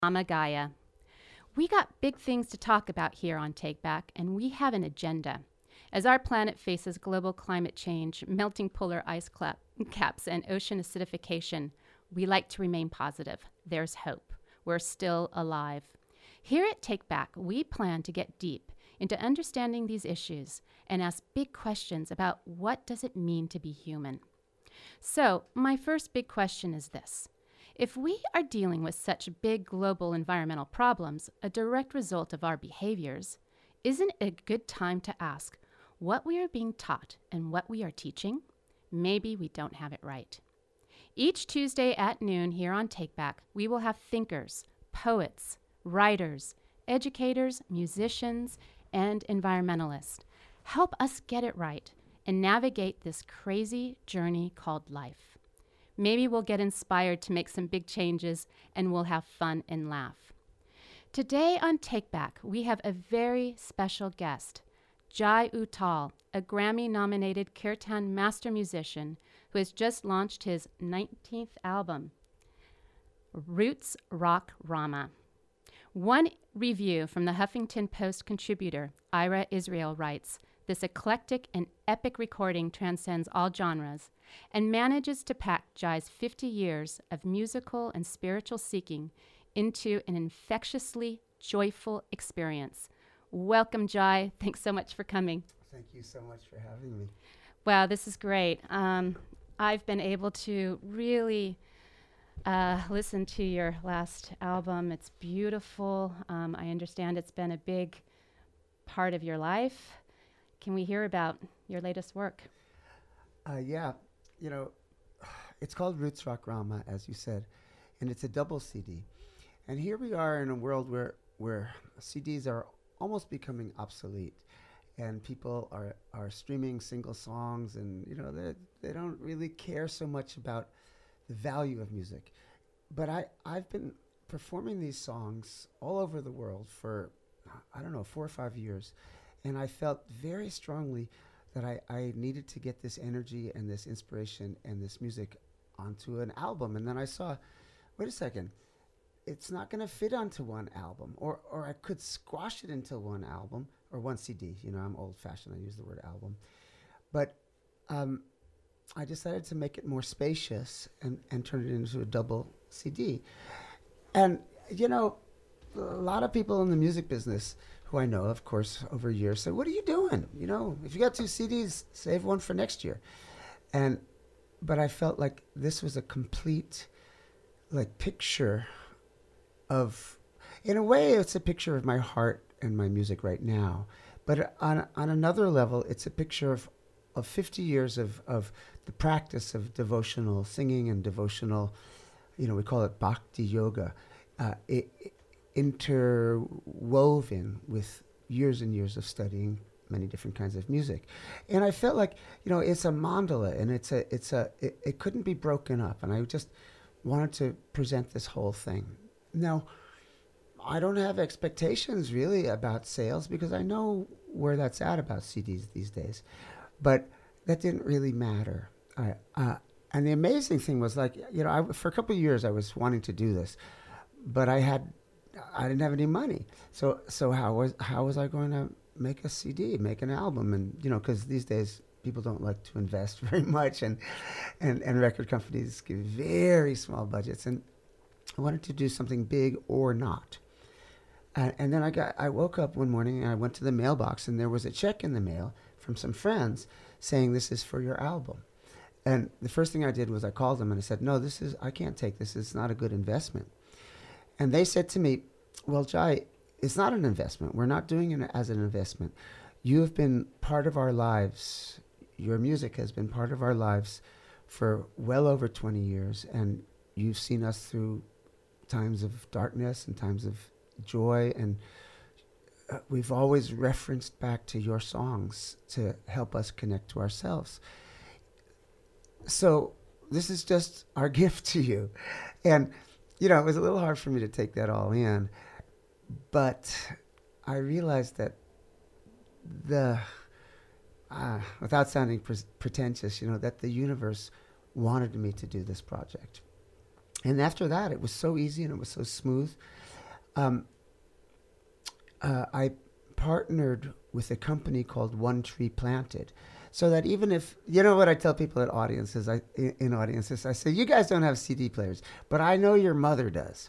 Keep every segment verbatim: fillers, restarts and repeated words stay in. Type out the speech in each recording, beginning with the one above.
Mama Gaia. We got big things to talk about here on Take Back, and we have an agenda. As our planet faces global climate change, melting polar ice clap, caps, and ocean acidification, we like to remain positive. There's hope. We're still alive. Here at Take Back, we plan to get deep into understanding these issues and ask big questions about what does it mean to be human. So, my first big question is this. If we are dealing with such big global environmental problems, a direct result of our behaviors, isn't it a good time to ask what we are being taught and what we are teaching? Maybe we don't have it right. Each Tuesday at noon here on Take Back, we will have thinkers, poets, writers, educators, musicians, and environmentalists help us get it right and navigate this crazy journey called life. Maybe we'll get inspired to make some big changes and we'll have fun and laugh. Today on Take Back, we have a very special guest, Jai Uttal, a Grammy-nominated kirtan master musician who has just launched his nineteenth album, Roots Rock Rama. One review from the Huffington Post contributor, Ira Israel, writes, "This eclectic and epic recording transcends all genres and manages to pack Jai's fifty years of musical and spiritual seeking into an infectiously joyful experience." Welcome, Jai. Thanks so much for coming. Thank you so much for having me. Wow, this is great. Um, I've been able to really uh, listen to your last album. It's beautiful. Um, I understand it's been a big part of your life. Can we hear about your latest work? Uh, yeah, you know, it's called Roots Rock Rama, as you said, and it's a double C D. And here we are in a world where where C Ds are almost becoming obsolete, and people are, are streaming single songs, and you know they they don't really care so much about the value of music. But I I've been performing these songs all over the world for I don't know four or five years, and I felt very strongly that I, I needed to get this energy and this inspiration and this music onto an album. And then I saw, wait a second, it's not going to fit onto one album, or or I could squash it into one album or one C D. You know, I'm old-fashioned. I use the word album. But um, I decided to make it more spacious and, and turn it into a double C D. And, you know, a lot of people in the music business who I know, of course, over years said, "What are you doing? You know, if you got two C Ds, save one for next year." And, but I felt like this was a complete, like, picture of, in a way, it's a picture of my heart and my music right now. But on on another level, it's a picture of, of fifty years of, of the practice of devotional singing and devotional, you know, we call it bhakti yoga, uh, it, it, interwoven with years and years of studying many different kinds of music. And I felt like, you know, it's a mandala, and it's a, it's a, it, it couldn't be broken up. And I just wanted to present this whole thing. Now, I don't have expectations really about sales because I know where that's at about C Ds these days. But that didn't really matter. I, uh, and the amazing thing was, like, you know, I, for a couple of years I was wanting to do this, but I had I didn't have any money. So so how was how was I going to make a C D, make an album? And, you know, because these days people don't like to invest very much, and, and, and record companies give very small budgets. And I wanted to do something big or not. Uh, and then I got I woke up one morning and I went to the mailbox, and there was a check in the mail from some friends saying, "This is for your album." And the first thing I did was I called them and I said, "No, this is I can't take this. It's not a good investment." And they said to me, "Well, Jai, it's not an investment. We're not doing it as an investment. You have been part of our lives. Your music has been part of our lives for well over twenty years, and you've seen us through times of darkness and times of joy, and uh, we've always referenced back to your songs to help us connect to ourselves. So this is just our gift to you." And, you know, it was a little hard for me to take that all in, but I realized that the, uh, without sounding pre- pretentious, you know, that the universe wanted me to do this project. And after that, it was so easy and it was so smooth. um, uh, I partnered with a company called One Tree Planted, so that even if, you know what I tell people at audiences, I in, in audiences, I say, you guys don't have C D players, but I know your mother does.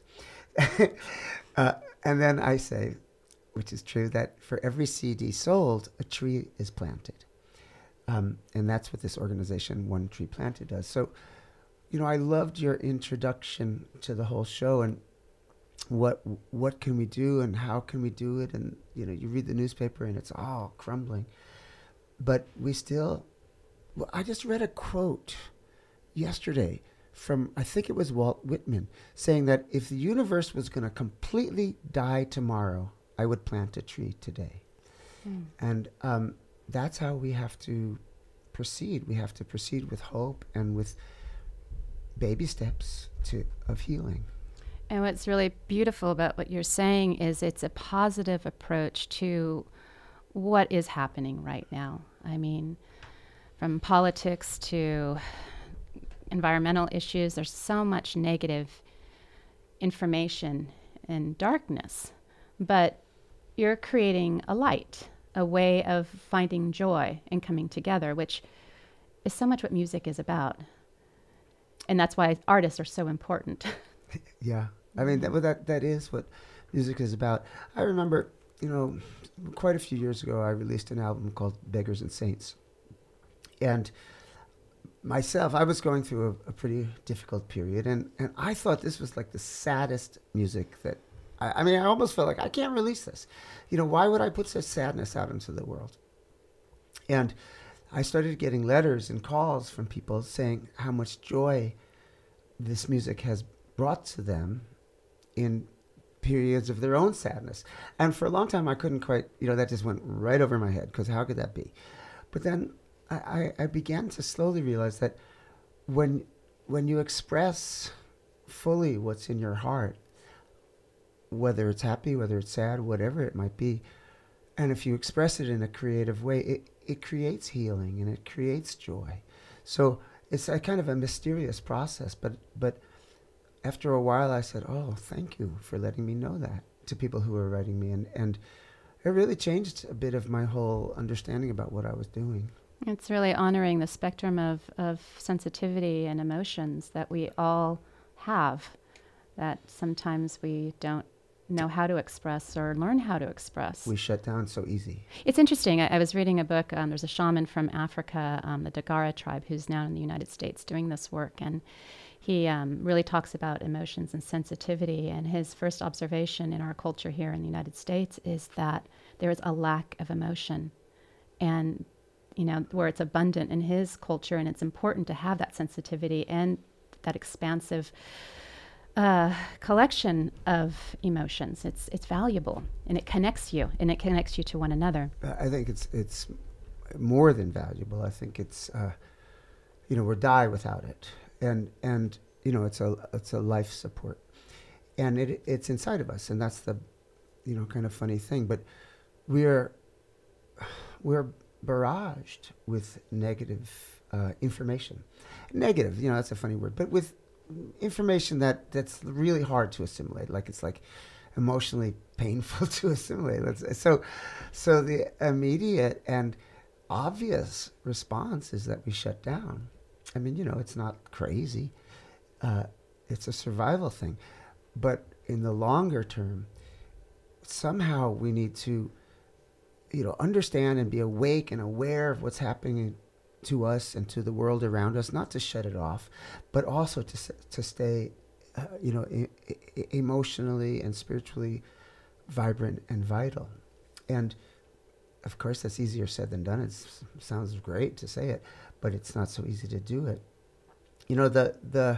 uh, and then I say, which is true, that for every C D sold, a tree is planted. Um, and that's what this organization, One Tree Planted, does. So, you know, I loved your introduction to the whole show and what what can we do and how can we do it. And, you know, you read the newspaper and it's all crumbling. But we still, well, I just read a quote yesterday from, I think it was Walt Whitman, saying that if the universe was going to completely die tomorrow, I would plant a tree today. Mm. And um, that's how we have to proceed. We have to proceed with hope and with baby steps to of healing. And what's really beautiful about what you're saying is it's a positive approach to what is happening right now. I mean, from politics to environmental issues, there's so much negative information and darkness. But you're creating a light, a way of finding joy and coming together, which is so much what music is about. And that's why artists are so important. Yeah. I mean, that, well, that that is what music is about. I remember, you know, quite a few years ago, I released an album called Beggars and Saints. And myself, I was going through a, a pretty difficult period, and, and I thought this was like the saddest music that, I, I mean, I almost felt like I can't release this. You know, why would I put such sadness out into the world? And I started getting letters and calls from people saying how much joy this music has brought to them in periods of their own sadness. And for a long time, I couldn't quite, you know, that just went right over my head, because how could that be? But then I, I, I began to slowly realize that when when you express fully what's in your heart, whether it's happy, whether it's sad, whatever it might be, and if you express it in a creative way, it, it creates healing and it creates joy. So it's a kind of a mysterious process, but but after a while I said, oh, thank you for letting me know that, to people who were writing me. And, and it really changed a bit of my whole understanding about what I was doing. It's really honoring the spectrum of, of sensitivity and emotions that we all have, that sometimes we don't know how to express or learn how to express. We shut down so easy. It's interesting. I, I was reading a book. Um, there's a shaman from Africa, um, the Dagara tribe, who's now in the United States doing this work. And he um, really talks about emotions and sensitivity. And his first observation in our culture here in the United States is that there is a lack of emotion. And, you know, where it's abundant in his culture, and it's important to have that sensitivity and that expansive uh, collection of emotions. It's it's valuable, and it connects you, and it connects you to one another. I think it's it's more than valuable. I think it's, uh, you know, we'll die without it. And and you know, it's a it's a life support, and it it's inside of us, and that's the, you know, kind of funny thing. But we're we're barraged with negative uh, information. Negative, you know, that's a funny word, but with information that that's really hard to assimilate. Like it's like emotionally painful to assimilate. Let's say. So, so the immediate and obvious response is that we shut down. I mean, you know, it's not crazy. Uh, it's a survival thing. But in the longer term, somehow we need to, you know, understand and be awake and aware of what's happening to us and to the world around us, not to shut it off, but also to s- to stay, uh, you know, e- e- emotionally and spiritually vibrant and vital. And of course, that's easier said than done. It sounds great to say it, but it's not so easy to do it. You know, the the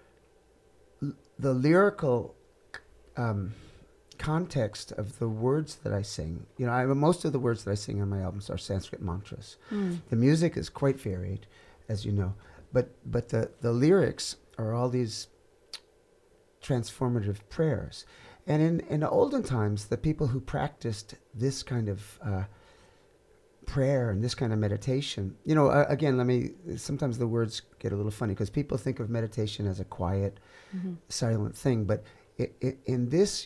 the lyrical um, context of the words that I sing. You know, I, most of the words that I sing on my albums are Sanskrit mantras. Mm. The music is quite varied, as you know, but but the the lyrics are all these transformative prayers. And in in the olden times, the people who practiced this kind of uh, prayer and this kind of meditation, you know, uh, again, let me, sometimes the words get a little funny because people think of meditation as a quiet, mm-hmm. silent thing. But it, it, in this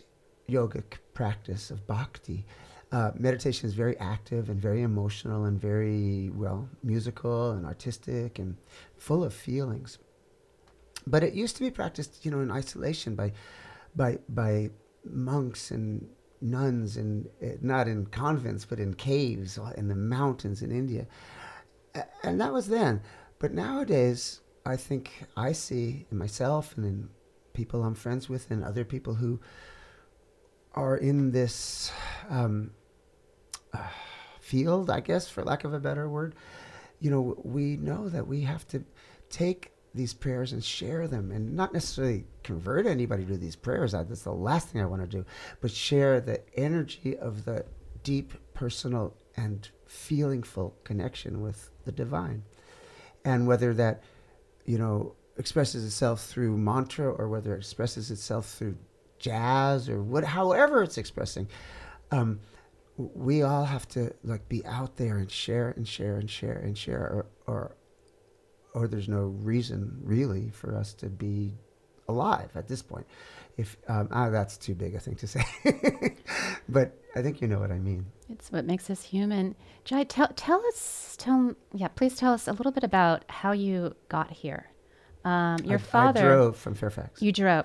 yogic practice of bhakti. Uh, meditation is very active and very emotional and very, well, musical and artistic and full of feelings. But it used to be practiced, you know, in isolation by by by monks and nuns, and uh, not in convents, but in caves in the mountains in India. A- and that was then. But nowadays, I think I see in myself and in people I'm friends with and other people who are in this um, uh, field, I guess, for lack of a better word, you know, we know that we have to take these prayers and share them, and not necessarily convert anybody to these prayers. I, that's the last thing I want to do, but share the energy of the deep, personal, and feelingful connection with the divine. And whether that, you know, expresses itself through mantra or whether it expresses itself through jazz or what, however it's expressing, um, we all have to like be out there and share and share and share and share, or, or or there's no reason really for us to be alive at this point. If um, ah, that's too big a thing to say, but I think you know what I mean. It's what makes us human. Jai, tell tell us, tell yeah, please tell us a little bit about how you got here. Um, your I, father I drove from Fairfax. You drove.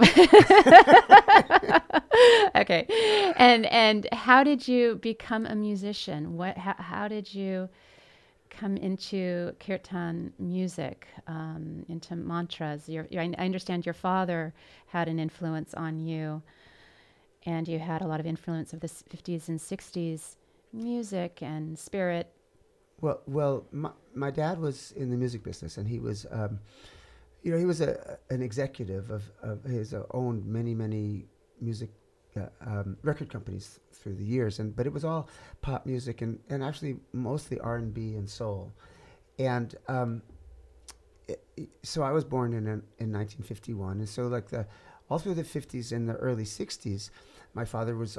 Okay, and and how did you become a musician? What how, how did you come into kirtan music, um, into mantras? Your, your, I understand your father had an influence on you, and you had a lot of influence of the fifties and sixties music and spirit. Well, well, my, my dad was in the music business, and he was, um, you know, he was a an executive of, of his uh, owned many many music uh, um, record companies through the years, and but it was all pop music and, and actually mostly R and B and soul, and um, it, it, so I was born in in, in nineteen fifty-one, and so like the all through the fifties and the early sixties, my father was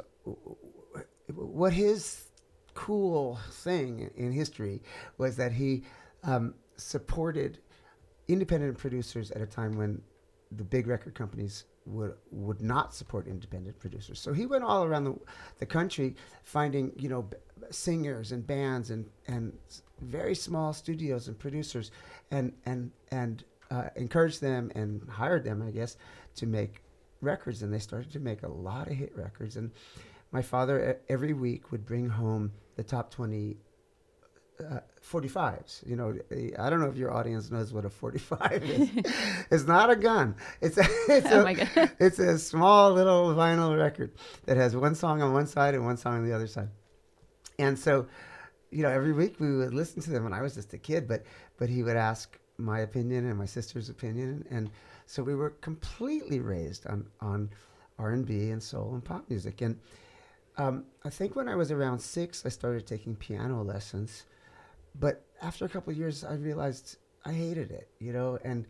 what his cool thing in history was that he um, supported independent producers at a time when the big record companies would would not support independent producers. So he went all around the the country finding, you know, b- singers and bands and and very small studios and producers, and and and uh, encouraged them and hired them, I guess, to make records. And they started to make a lot of hit records. And my father e- every week would bring home the top twenty Uh, forty-fives. You know, I don't know if your audience knows what a forty-five is. It's not a gun. It's a, it's, Oh a, my God. it's a small little vinyl record that has one song on one side and one song on the other side. And so, you know, every week we would listen to them, and I was just a kid, but but he would ask my opinion and my sister's opinion, and so we were completely raised on on R and B and soul and pop music. And um, I think when I was around six, I started taking piano lessons. But after a couple of years, I realized I hated it, you know, and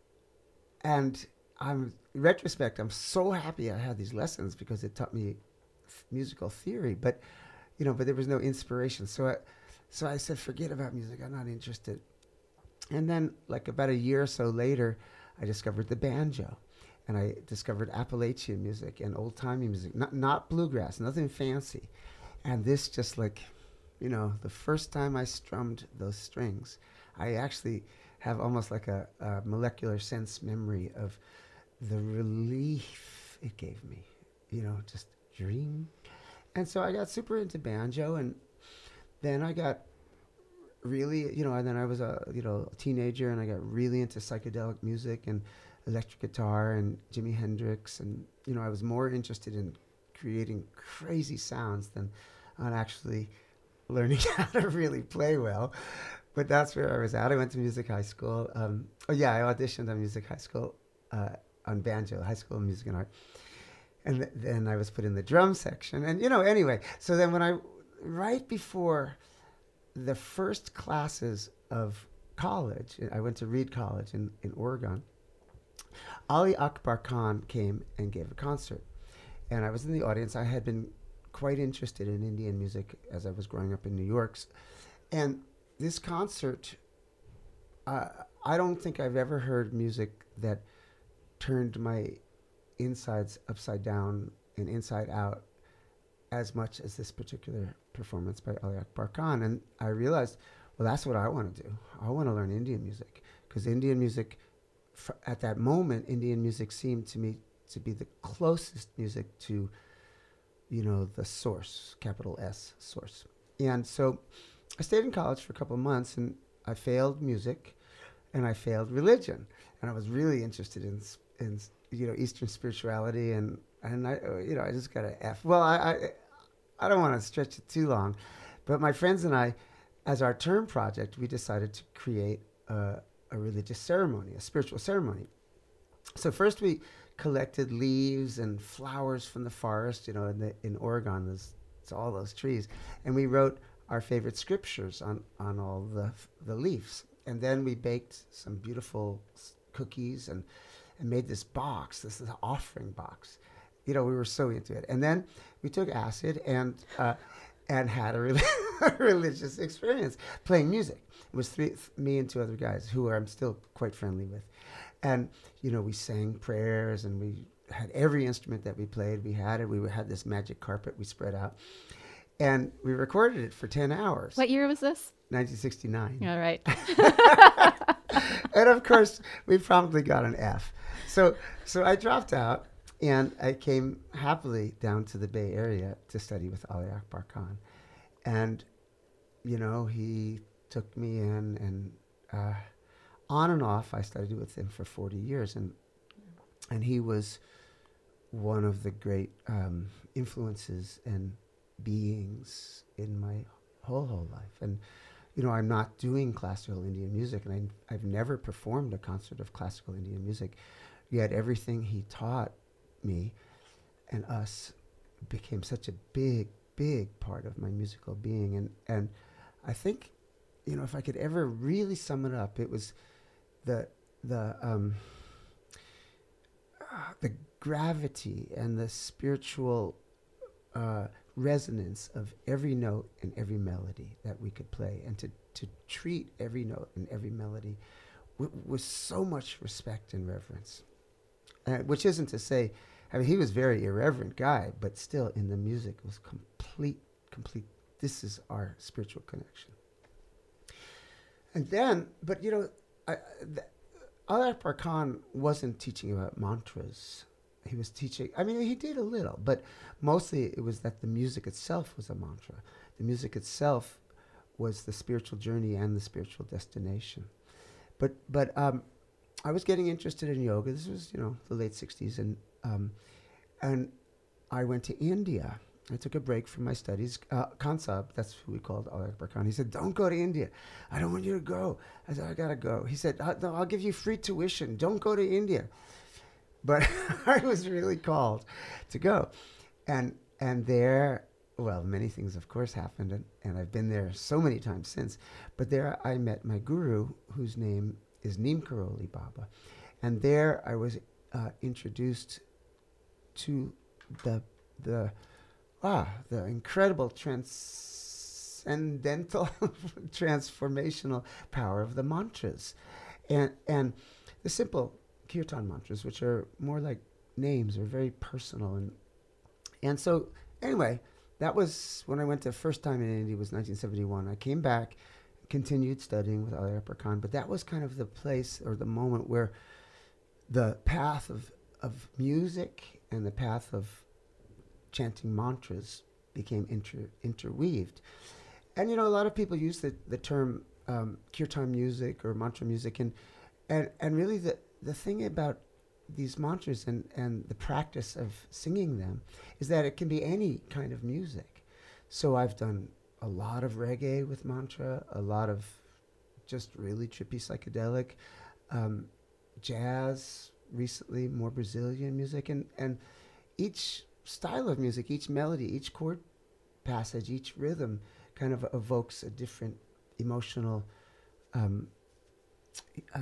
and I'm in retrospect, I'm so happy I had these lessons because it taught me f- musical theory. But you know, but there was no inspiration, so I, so I said, forget about music. I'm not interested. And then, like about a year or so later, I discovered the banjo, and I discovered Appalachian music and old timey music, not not bluegrass, nothing fancy, and this just like. You know, the first time I strummed those strings, I actually have almost like a, a molecular sense memory of the relief it gave me, you know, just dream. And so I got super into banjo, and then I got really, you know, and then I was a, you know, a teenager, and I got really into psychedelic music and electric guitar and Jimi Hendrix. And, you know, I was more interested in creating crazy sounds than on actually learning how to really play well. But that's where I was at. I went to music high school. Um, oh yeah, I auditioned on music high school uh, on banjo, high school of music and art. And th- then I was put in the drum section. And, you know, anyway, so then when I, right before the first classes of college, I went to Reed College in, in Oregon, Ali Akbar Khan came and gave a concert. And I was in the audience. I had been quite interested in Indian music as I was growing up in New York. And this concert, uh, I don't think I've ever heard music that turned my insides upside down and Inside Out as much as this particular performance by Ali Akbar Khan. And I realized, well, that's what I want to do. I want to learn Indian music, because Indian music, fr- at that moment, Indian music seemed to me to be the closest music to, you know, the source, capital S, source. And so I stayed in college for a couple of months, and I failed music, and I failed religion. And I was really interested in, s- in s- you know, Eastern spirituality, and, and I, uh, you know, I just got an F. Well, I, I, I don't want to stretch it too long, but my friends and I, as our term project, we decided to create a, a religious ceremony, a spiritual ceremony. So first we collected leaves and flowers from the forest, you know, in, the, in Oregon, there's it's all those trees. And we wrote our favorite scriptures on, on all the, the leaves. And then we baked some beautiful s- cookies and, and made this box, this is an offering box. You know, we were so into it. And then we took acid and uh, and had a, rel- a religious experience playing music. It was three, th- me and two other guys who I'm still quite friendly with. And, you know, we sang prayers, and we had every instrument that we played. We had it. We had this magic carpet we spread out. And we recorded it for ten hours. What year was this? nineteen sixty-nine. All right. And of course, we promptly got an F. So, so I dropped out, and I came happily down to the Bay Area to study with Ali Akbar Khan. And, you know, he took me in, and uh, on and off, I studied with him for forty years. And, and he was one of the great um, influences and beings in my whole, whole life. And, you know, I'm not doing classical Indian music, and I, I've never performed a concert of classical Indian music. Yet everything he taught me and us became such a big, big part of my musical being. And, and I think, you know, if I could ever really sum it up, it was the, the, um, uh, the gravity and the spiritual uh, resonance of every note and every melody that we could play, and to, to treat every note and every melody w- with so much respect and reverence. Uh, which isn't to say, I mean, he was a very irreverent guy, but still in the music was complete, complete. This is our spiritual connection. And then, but you know, I, th- Ali Akbar Khan wasn't teaching about mantras. He was teaching, I mean, he did a little, but mostly it was that the music itself was a mantra. The music itself was the spiritual journey and the spiritual destination. But, but um, I was getting interested in yoga. This was, you know, the late sixties, and um, and I went to India. I took a break from my studies. Uh, Khan Sahib, that's who we called Ali Akbar Khan. He said, "Don't go to India. I don't want you to go." I said, "I gotta go." He said, uh, "No, I'll give you free tuition. Don't go to India." But I was really called to go, and and there, well, many things, of course, happened, and, and I've been there so many times since. But there, I met my guru, whose name is Neem Karoli Baba, and there I was uh, introduced to the the ah the incredible transcendental transformational power of the mantras, and and the simple kirtan mantras, which are more like names, are very personal. And and so anyway, that was when I went the first time in India, was nineteen seventy-one. I came back, continued studying with Ali Akbar Khan, but that was kind of the place or the moment where the path of, of music and the path of chanting mantras became inter, interweaved. And, you know, a lot of people use the, the term um, kirtan music or mantra music, and and, and really the, the thing about these mantras and, and the practice of singing them is that it can be any kind of music. So I've done a lot of reggae with mantra, a lot of just really trippy psychedelic, um, jazz, recently more Brazilian music, and, and each style of music, each melody, each chord passage, each rhythm kind of evokes a different emotional, um, uh,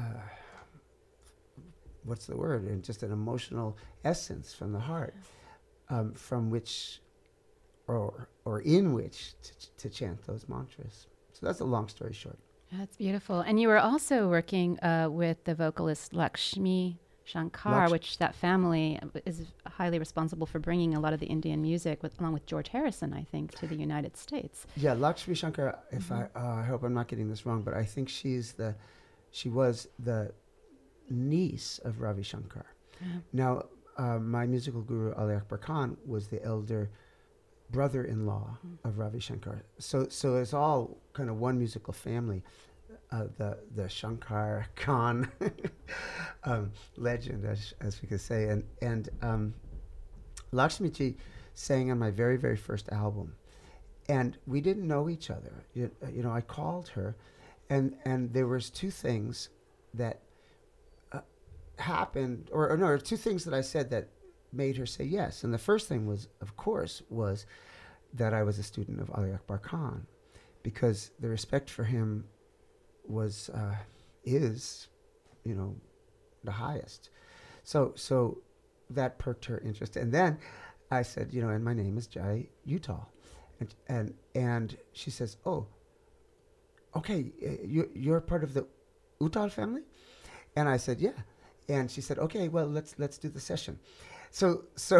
what's the word? And just an emotional essence from the heart, um, from which, or or in which to, to chant those mantras. So that's a long story short. That's beautiful. And you were also working uh, with the vocalist Lakshmi Shankar, Laksh- which that family is highly responsible for bringing a lot of the Indian music, with, along with George Harrison, I think, to the United States. Yeah, Lakshmi Shankar. If Mhm. I, uh, I hope I'm not getting this wrong, but I think she's the, she was the niece of Ravi Shankar. Yeah. Now, uh, my musical guru Ali Akbar Khan was the elder brother-in-law Mm. of Ravi Shankar. So, so it's all kind of one musical family. Uh, the the Shankar Khan um, legend, as as we could say, and and um, Lakshmi Ji sang on my very very first album, and we didn't know each other. You, uh, you know, I called her, and and there was two things that uh, happened, or, or no, or two things that I said that made her say yes. And the first thing was, of course, was that I was a student of Ali Akbar Khan, because the respect for him was uh, is, you know, the highest. So so that perked her interest. And then I said, you know, and my name is Jai Uttal, and and and she says, oh, okay, uh, you you're part of the Uttal family, and I said, yeah, and she said, okay, well let's let's do the session. So so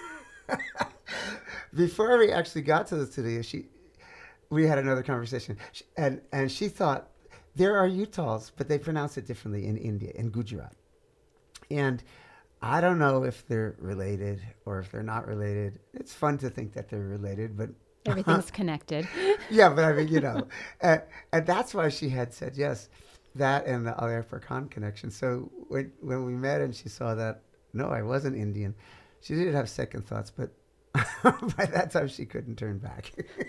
before we actually got to the studio, she we had another conversation, she, and and she thought, there are Uttals, but they pronounce it differently in India, in Gujarat. And I don't know if they're related or if they're not related. It's fun to think that they're related, but Everything's connected. yeah, but I mean, you know, and, and that's why she had said yes, that and the Ali Akbar Khan connection. So when when we met and she saw that, no, I wasn't Indian, she did have second thoughts, but by that time she couldn't turn back.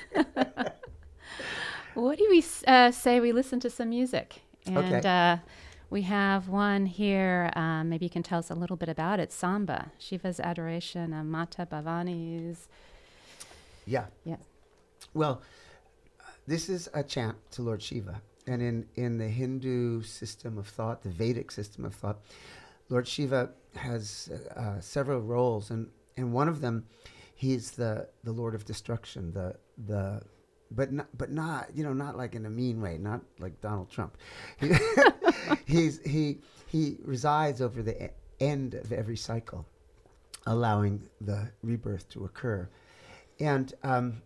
What do we s- uh, say we listen to some music? And Okay. uh, we have one here. Um, maybe you can tell us a little bit about it. Samba, Shiva's adoration of Mata Bhavani's. Yeah. Yeah. Well, this is a chant to Lord Shiva. And in, in the Hindu system of thought, the Vedic system of thought, Lord Shiva has uh, several roles. And, and one of them, he's the, the Lord of Destruction, the the but not, but not, you know, not like in a mean way, not like Donald Trump. He, he's, he, he resides over the e- end of every cycle, allowing the rebirth to occur. And um,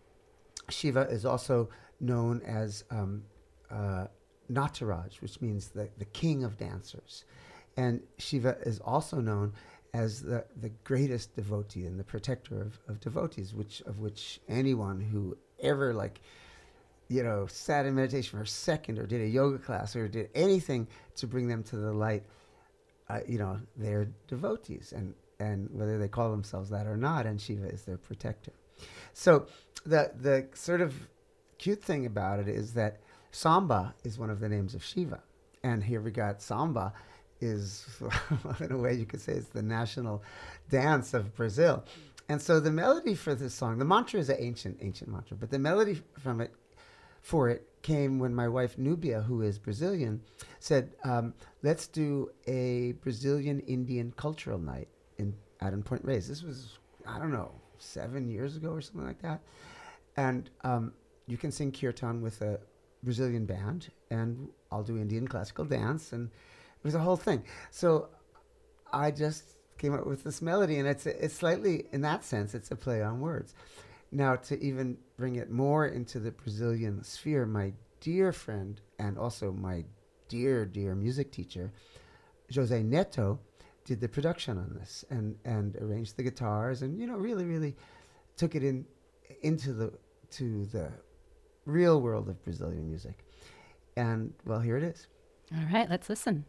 Shiva is also known as um, uh, Nataraj, which means the, the king of dancers. And Shiva is also known as the, the greatest devotee and the protector of, of devotees, which of which anyone who ever, like, you know, sat in meditation for a second or did a yoga class or did anything to bring them to the light, uh, you know, they're devotees, and, and whether they call themselves that or not, and Shiva is their protector. So the the sort of cute thing about it is that Samba is one of the names of Shiva. And here we got Samba is, in a way you could say, it's the national dance of Brazil. And so the melody for this song, the mantra is an ancient, ancient mantra, but the melody from it, for it, came when my wife Nubia, who is Brazilian, said, um, let's do a Brazilian Indian cultural night in Adam Point Reyes. This was, I don't know, seven years ago or something like that. And um, you can sing kirtan with a Brazilian band, and I'll do Indian classical dance, and it was a whole thing. So I just came up with this melody, and it's it's slightly, in that sense, it's a play on words. Now, to even bring it more into the Brazilian sphere, my dear friend and also my dear, dear music teacher, Jose Neto, did the production on this and, and arranged the guitars, and, you know, really, really took it in into the to the real world of Brazilian music. And, well, here it is. All right, let's listen.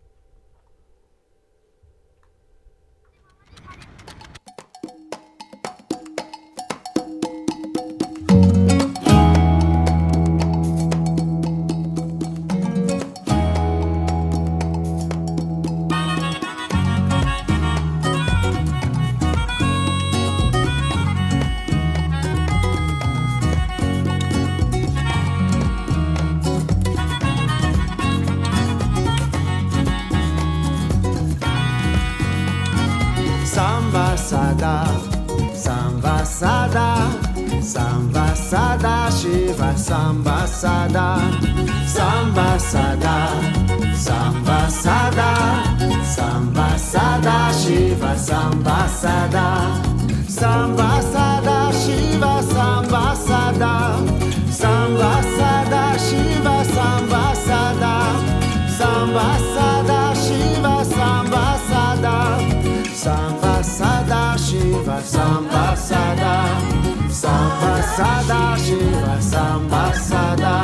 Samba sada, samba sada, samba sada, Shiva samba sada, samba sada, samba sada, samba Sada Shiva Samba Sada Samba Sada Shiva Samba Sada Samba Sada Shiva Samba Sada Samba Sada Shiva Samba Sada Samba Sada Shiva Samba Sada Samba Sada Shiva Samba Sada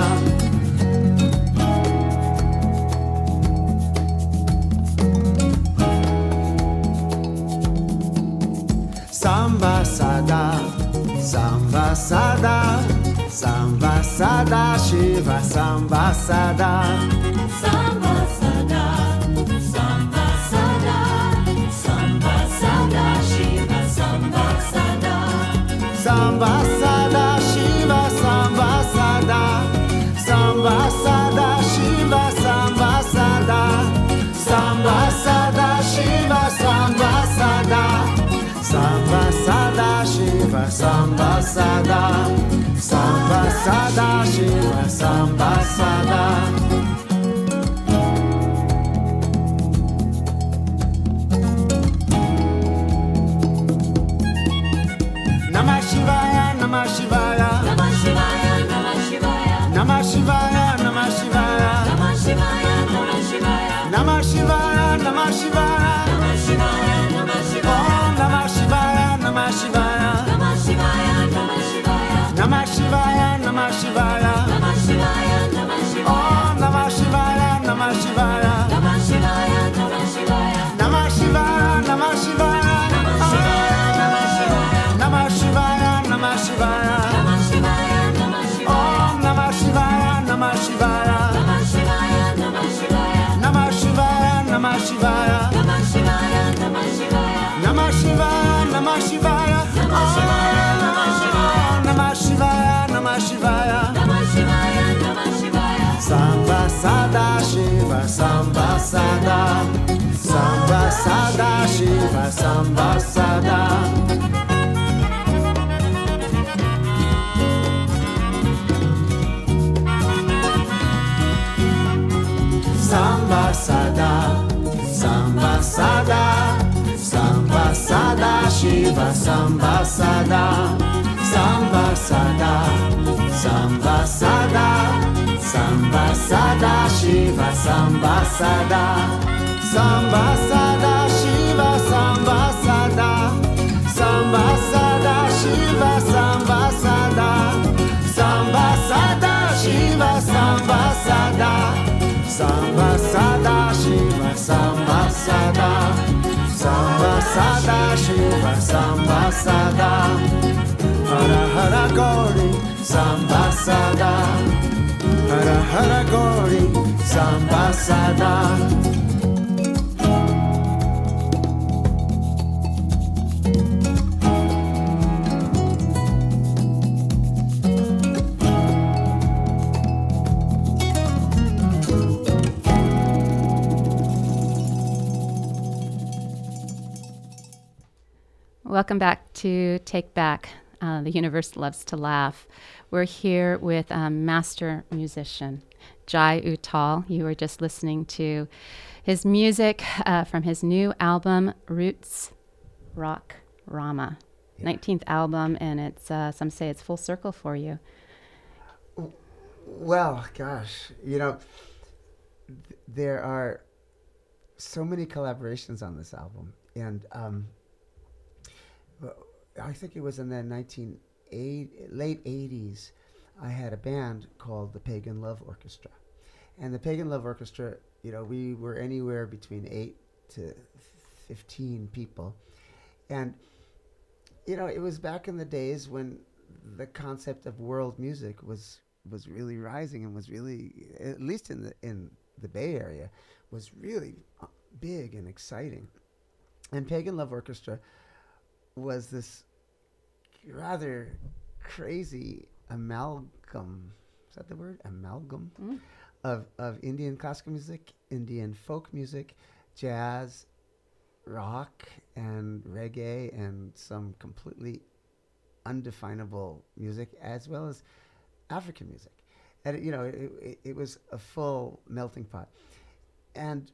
Samba Sada, Samba Sada, Samba Sada, Shiva Samba Sada. Samba Sada, Samba Sada, Samba Sada, Shiva Samba Sada. Samba Sada, Shiva Samba Sada. Samba Sada, Shiva Samba Sada. Samba Sada, Shiva Samba Sada. Samba Sada Shiva Samba Sada Samba Sada Shiva Samba Sada Namah Shivaya Namah Shivaya Namah Shivaya, Namah Shivaya, Namah Shivaya Namah Shivaya Namah Shivaya, Namah Shivaya, Namah Shivaya Namah Shivaya Namah Shivaya, Namah Shivaya, Om Namah Shivaya Namah Shivaya Namah Shivaya, Namah Shivaya, Namah Shivaya Namah Shivaya Namah Shivaya, Namah Shivaya, Om Namah Shivaya Namah Shivaya Namah Shivaya, Namah Shivaya, Namah Shivaya Namah Shivaya Namah Shivaya, Namah Shivaya, Namah Shivaya Namah Shivaya Namah Shivaya, Om Namah Shivaya Namah Shivaya Namah Shivaya, Namah Shivaya, Namah Shivaya Namah Shivaya Namah Shivaya, Namah Shivaya, Namah Shivaya Namah Shivaya Namah Shivaya, Namah Shivaya, Namah Shivaya Namah Shivaya Namah Shivaya, Namah Shivaya. Samba Sada Shiva Samba Sada Samba Sada Shiva Samba Sada Samba Sada Samba Sada Samba Sada Shiva Samba Sada Samba Sada Samba Sada Samba Sada Shiva Samba Sada Samba Sada Shiva Samba Sada Samba Sada Shiva Samba Sada Samba Sada Shiva Samba Sada Samba Sada Shiva Samba Sada Samba Sada Shiva Samba Sada Hara Hara Gauri Samba Sada Hara Hara Gauri Samba Sada Welcome back to Take Back. Uh, the Universe Loves to Laugh. We're here with a master musician, Jai Uttal. You were just listening to his music uh, from his new album, Roots Rock Rama, Yeah. nineteenth album, and it's uh, some say it's full circle for you. Well, gosh, you know, th- there are so many collaborations on this album, and um, well, I think it was in the nineteen eighty, late eighties. I had a band called the Pagan Love Orchestra, and the Pagan Love Orchestra, you know, we were anywhere between eight to fifteen people, and you know, it was back in the days when the concept of world music was was really rising and was really, at least in the in the Bay Area, was really uh, big and exciting. And Pagan Love Orchestra was this rather crazy amalgam. Is that the word? Amalgam Mm. of of Indian classical music, Indian folk music, jazz, rock, and reggae, and some completely undefinable music, as well as African music. And, you know, it, it, it was a full melting pot. And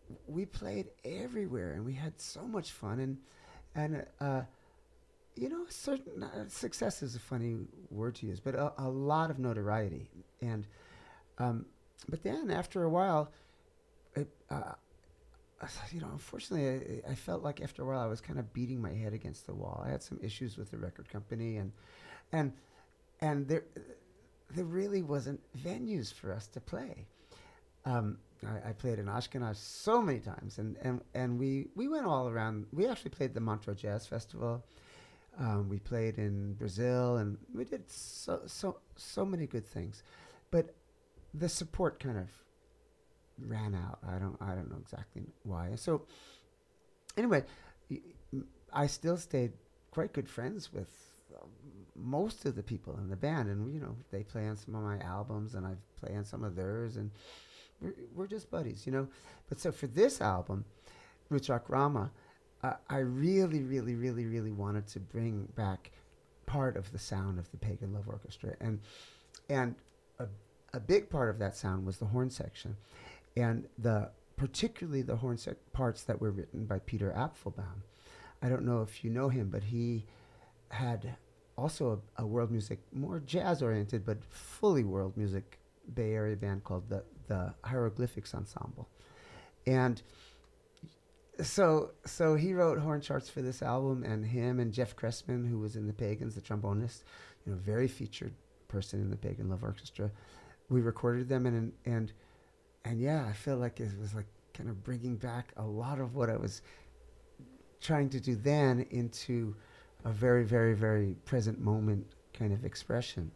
we played everywhere, and we had so much fun, and and uh, you know, certain uh, success is a funny word to use, but a, a lot of notoriety, and um, but then after a while, it, uh, you know, unfortunately, I, I felt like after a while I was kind of beating my head against the wall. I had some issues with the record company, and and and there there really wasn't venues for us to play. Um, I, I played in Ashkenaz so many times, and, and, and we, we went all around. We actually played the Montreux Jazz Festival. Um, we played in Brazil, and we did so so so many good things, but the support kind of ran out. I don't I don't know exactly why. So anyway, y- m- I still stayed quite good friends with um, most of the people in the band, and you know, they play on some of my albums, and I play on some of theirs, and we're, we're just buddies, you know. But so for this album, Roots Rock Rama, uh, I really, really, really, really wanted to bring back part of the sound of the Pagan Love Orchestra, and and a, a big part of that sound was the horn section, and the particularly the horn sec- parts that were written by Peter Apfelbaum. I don't know if you know him, but he had also a, a world music, more jazz-oriented, but fully world music Bay Area band called the the Hieroglyphics Ensemble, and so so he wrote horn charts for this album, and him and Jeff Cressman, who was in the Pagans, the trombonist, you know, very featured person in the Pagan Love Orchestra, we recorded them, and and and yeah, I feel like it was like kind of bringing back a lot of what I was trying to do then into a very, very, very present moment kind of expression.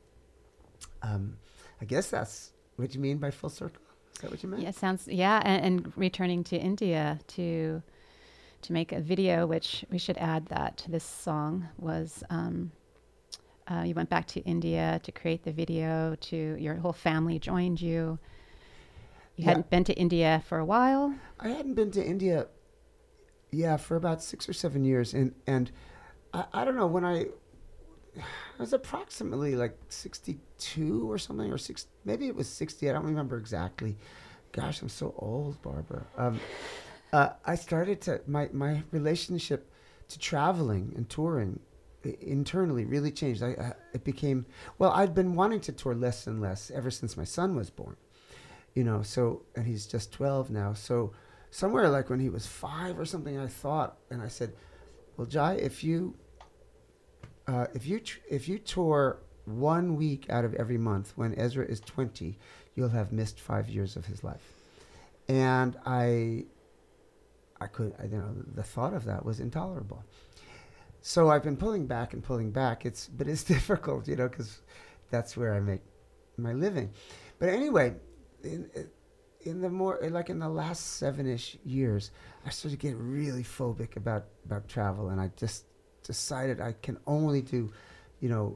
Um, I guess that's what you mean by full circle. Is that what you meant? Yeah, sounds yeah, and, and returning to India to to make a video, which we should add that this song was. Um, uh, you went back to India to create the video. To your whole family joined you. You Yeah. hadn't been to India for a while. I hadn't been to India, yeah, for about six or seven years, and and I, I don't know, when I, I was approximately like sixty-two or something, or six, maybe it was sixty. I don't remember exactly. Gosh, I'm so old, Barbara. Um, uh, I started to my my relationship to traveling and touring I- internally really changed. I, I it became well. I'd been wanting to tour less and less ever since my son was born. You know, so, and he's just twelve now. So somewhere like when he was five or something, I thought, and I said, well, Jai, if you, uh, if you, tr- if you tour one week out of every month when Ezra is twenty, you'll have missed five years of his life. And I, I could, I, you know, the thought of that was intolerable. So I've been pulling back and pulling back. It's, but it's difficult, you know, because that's where I make my living. But anyway, in, in the more, like in the last seven-ish years, I started to get really phobic about, about travel, and I just decided I can only do, you know,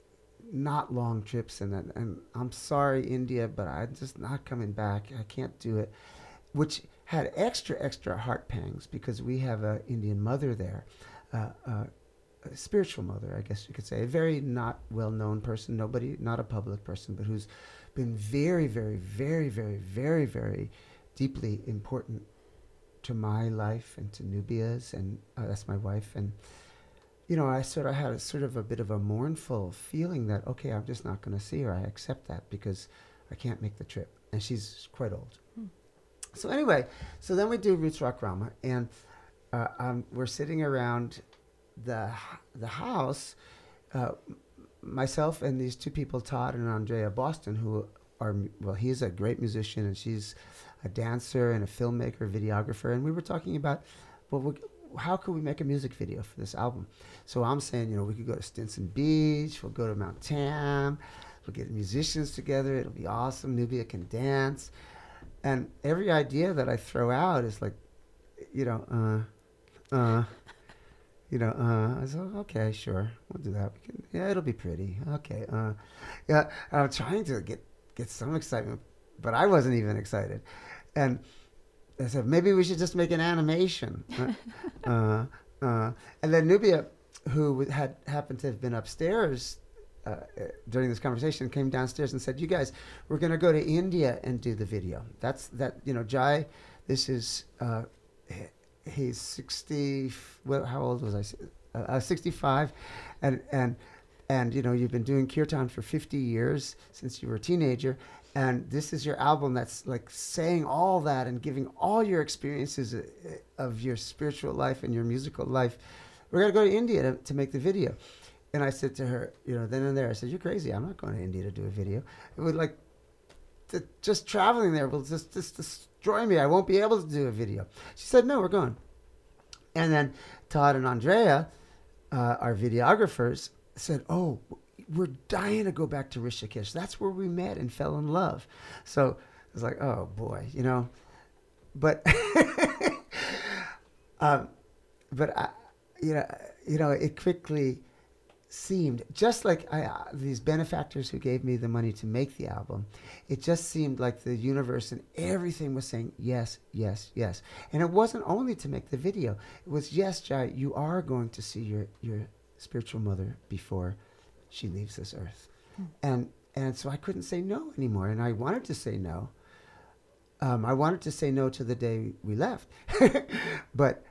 not long trips, and then, and I'm sorry, India, but I'm just not coming back. I can't do it, which had extra, extra heart pangs because we have a Indian mother there, uh, uh, a spiritual mother, I guess you could say, a very not well-known person, nobody, not a public person, but who's been very, very, very, very, very, very deeply important to my life and to Nubia's, and uh, that's my wife. And, you know, I sort of had a sort of a bit of a mournful feeling that, okay, I'm just not going to see her. I accept that because I can't make the trip. And she's quite old. Hmm. So anyway, so then we do Roots Rock Rama, and uh, um, we're sitting around the h- the house, uh, myself and these two people, Todd and Andrea Boston, who are, m- well, he's a great musician and she's a dancer and a filmmaker, videographer. And we were talking about, well, we, how could we make a music video for this album? So I'm saying, you know, we could go to Stinson Beach, we'll go to Mount Tam, we'll get musicians together, it'll be awesome, Nubia can dance. And every idea that I throw out is like, you know, uh, uh, you know, uh, I said, okay, sure, we'll do that. We can, yeah, it'll be pretty. Okay, uh, yeah. And I'm trying to get get some excitement, but I wasn't even excited. And I said, maybe we should just make an animation. uh, uh, uh, and then Nubia, who w- had happened to have been upstairs uh, uh, during this conversation, came downstairs and said, "You guys, we're going to go to India and do the video. That's that. You know, Jai, This is uh, h- he's sixty. f- Well, how old was I? S- Uh, uh, sixty-five, and and and you know you've been doing kirtan for fifty years since you were a teenager, and this is your album that's like saying all that and giving all your experiences uh, of your spiritual life and your musical life. We're gonna go to India to, to make the video. And I said to her, you know, then and there, I said, "You're crazy. I'm not going to India to do a video. It would like, to, just traveling there will just, just destroy me. I won't be able to do a video." She said, "No, we're going." And then Todd and Andrea, uh, our videographers, said, "Oh, we're dying to go back to Rishikesh. That's where we met and fell in love." So it was like, oh boy, you know, but, um, but I, you know, you know, it quickly seemed just like I, uh, these benefactors who gave me the money to make the album. It just seemed like the universe and everything was saying yes, yes, yes. And it wasn't only to make the video. It was, yes, Jai, you are going to see your your spiritual mother before she leaves this earth. Hmm. And and so I couldn't say no anymore. And I wanted to say no. Um, I wanted to say no to the day we left, but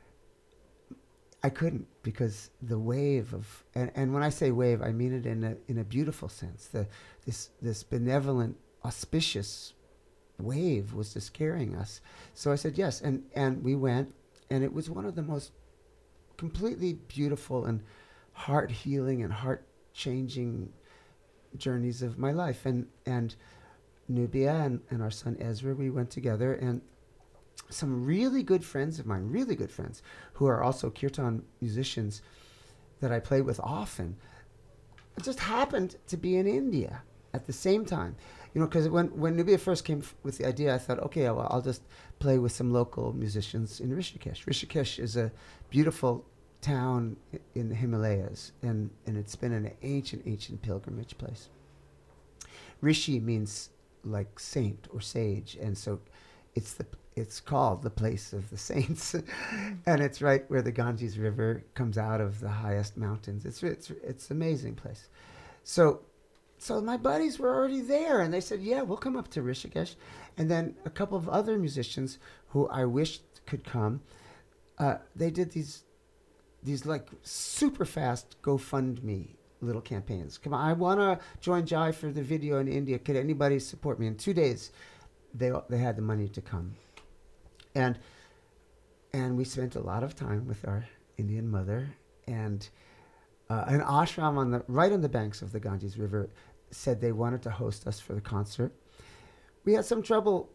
I couldn't, because the wave of, and, and when I say wave, I mean it in a in a beautiful sense. The this this benevolent, auspicious wave was just carrying us. So I said yes, and and we went, and it was one of the most completely beautiful and heart healing and heart changing journeys of my life. And and Nubia and, and our son Ezra, we went together, and some really good friends of mine, really good friends, who are also kirtan musicians that I play with often, just happened to be in India at the same time. You know, because when, when Nubia first came f- with the idea, I thought, okay, well, I'll just play with some local musicians in Rishikesh. Rishikesh is a beautiful town i- in the Himalayas, and, and it's been an ancient, ancient pilgrimage place. Rishi means like saint or sage, and so it's the it's called the place of the saints, and it's right where the Ganges River comes out of the highest mountains. It's it's it's an amazing place. So, so my buddies were already there, and they said, "Yeah, we'll come up to Rishikesh." And then a couple of other musicians who I wished could come, uh, they did these these like super fast GoFundMe little campaigns. Come on, I want to join Jai for the video in India. Could anybody support me? In two days, they they had the money to come. And and we spent a lot of time with our Indian mother, and uh, an ashram on the right on the banks of the Ganges River said they wanted to host us for the concert. We had some trouble.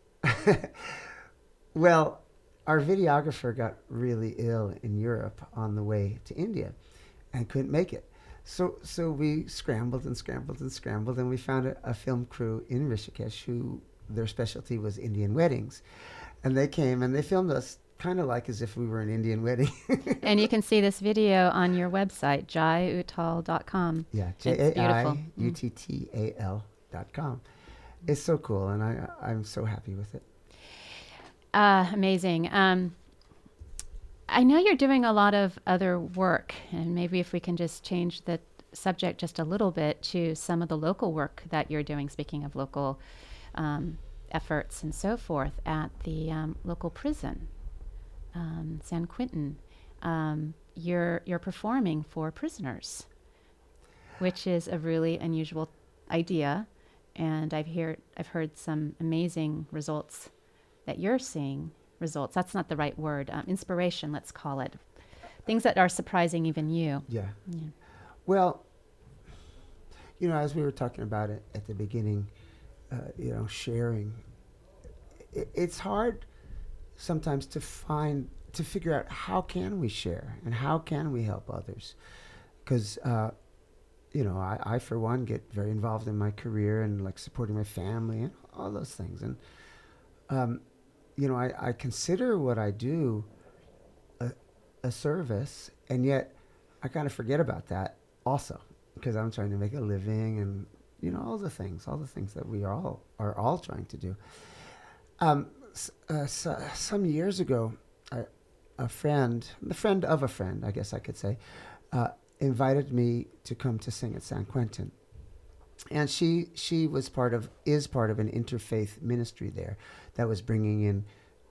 Well, our videographer got really ill in Europe on the way to India and couldn't make it. So so we scrambled and scrambled and scrambled, and we found a, a film crew in Rishikesh who their specialty was Indian weddings. And they came and they filmed us kind of like as if we were an Indian wedding. And you can see this video on your website, jai uttal dot com. Yeah, J A I U T T A L dot com. It's so cool, and I, I'm so happy with it. Uh, amazing. Um, I know you're doing a lot of other work, and maybe if we can just change the subject just a little bit to some of the local work that you're doing, speaking of local um, efforts and so forth, at the um, local prison, um, San Quentin. Um, you're you're performing for prisoners, which is a really unusual idea, and I've heard I've heard some amazing results that you're seeing. Results. That's not the right word. Um, inspiration, let's call it. Things that are surprising even you. Yeah. Yeah. Well, you know, as we were talking about it at the beginning, uh, you know, sharing, I it's hard sometimes to find, to figure out how can we share and how can we help others. Because, uh, you know, I, I, for one, get very involved in my career and like supporting my family and all those things. And, um, you know, I, I consider what I do a, a service, and yet I kind of forget about that also, because I'm trying to make a living and, you know, all the things, all the things that we are all are all trying to do. Um, s- uh, so, some years ago, I, a friend, the friend of a friend, I guess I could say, uh, invited me to come to sing at San Quentin. And she she was part of, is part of an interfaith ministry there that was bringing in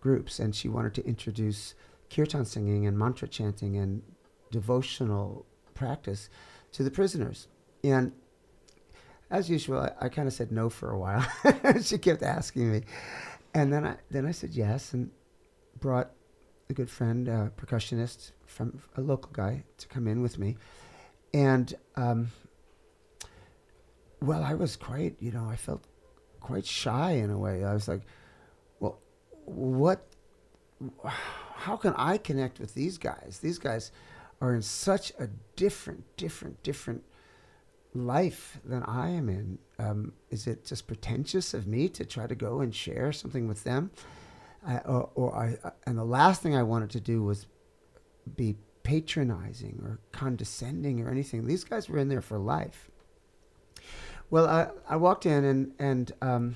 groups, and she wanted to introduce kirtan singing and mantra chanting and devotional practice to the prisoners. And as usual, I, I kind of said no for a while. She kept asking me, and then I then I said yes, and brought a good friend, a percussionist from a local guy, to come in with me. And um, well, I was quite, you know, I felt quite shy in a way. I was like, well, what? How can I connect with these guys? These guys are in such a different, different, different life than I am in. Um, is it just pretentious of me to try to go and share something with them? I, or, or I, uh, and the last thing I wanted to do was be patronizing or condescending or anything. These guys were in there for life. Well, I, I walked in and and um,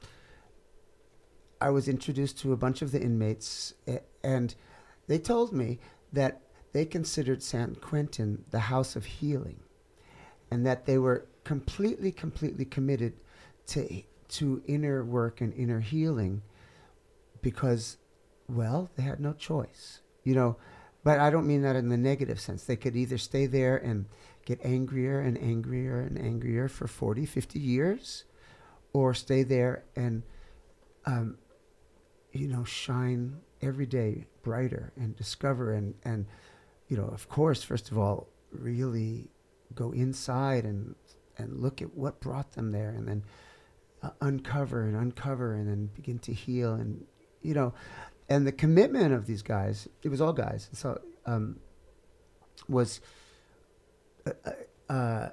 I was introduced to a bunch of the inmates, uh, and they told me that they considered San Quentin the house of healing, and that they were completely, completely committed to to inner work and inner healing because, well, they had no choice, you know. But I don't mean that in the negative sense. They could either stay there and get angrier and angrier and angrier for forty, fifty years, or stay there and, um, you know, shine every day brighter and discover and, and, you know, of course, first of all, really go inside and and look at what brought them there, and then uh, uncover and uncover and then begin to heal. And, you know, and the commitment of these guys, it was all guys, so um, was uh, uh,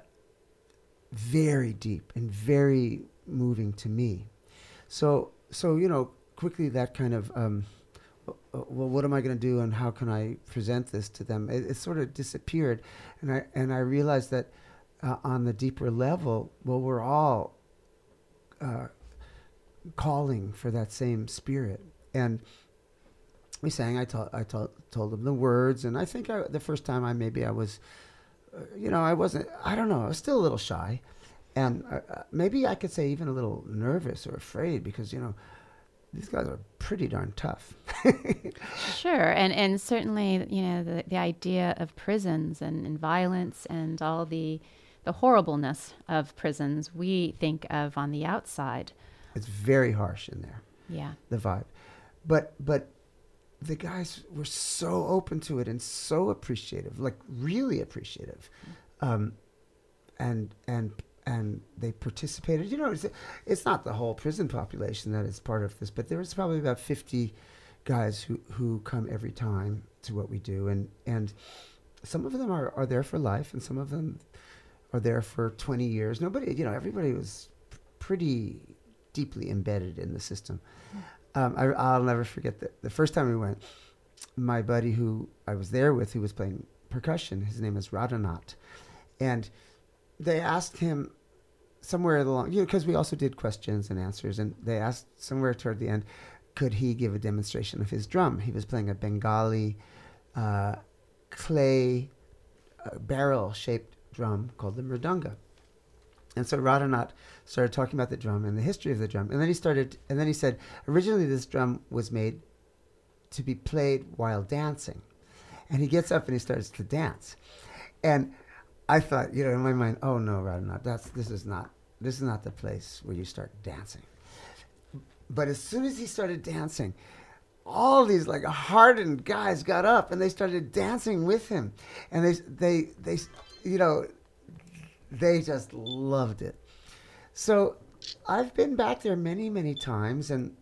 very deep and very moving to me. So, so you know, quickly that kind of, um, uh, well, what am I going to do, and how can I present this to them? It, it sort of disappeared, and I and I realized that uh, on the deeper level, well, we're all uh, calling for that same spirit, and we sang. I told I told told them the words, and I think I, the first time I maybe I was, uh, you know, I wasn't. I don't know. I was still a little shy, and uh, uh, maybe I could say even a little nervous or afraid, because, you know, these guys are pretty darn tough. Sure, and and certainly, you know, the the idea of prisons and, and violence and all the the horribleness of prisons we think of on the outside. It's very harsh in there. Yeah. The vibe, but but. The guys were so open to it and so appreciative, like really appreciative, um, and and and they participated. You know, it's, it's not the whole prison population that is part of this, but there was probably about fifty guys who, who come every time to what we do, and and some of them are, are there for life, and some of them are there for twenty years. Nobody, you know, everybody was p- pretty deeply embedded in the system. Um, I, I'll never forget that the first time we went, my buddy who I was there with, who was playing percussion, his name is Radhanath, and they asked him somewhere along, you know, because we also did questions and answers, and they asked somewhere toward the end, could he give a demonstration of his drum? He was playing a Bengali uh, clay uh, barrel-shaped drum called the mridanga. And so Radhanath started talking about the drum and the history of the drum. And then he started, and then he said, originally this drum was made to be played while dancing. And he gets up and he starts to dance. And I thought, you know, in my mind, oh no, Radhanath, that's, this is not, this is not the place where you start dancing. But as soon as he started dancing, all these like hardened guys got up and they started dancing with him. And they, they, they, you know, they just loved it. So I've been back there many, many times. And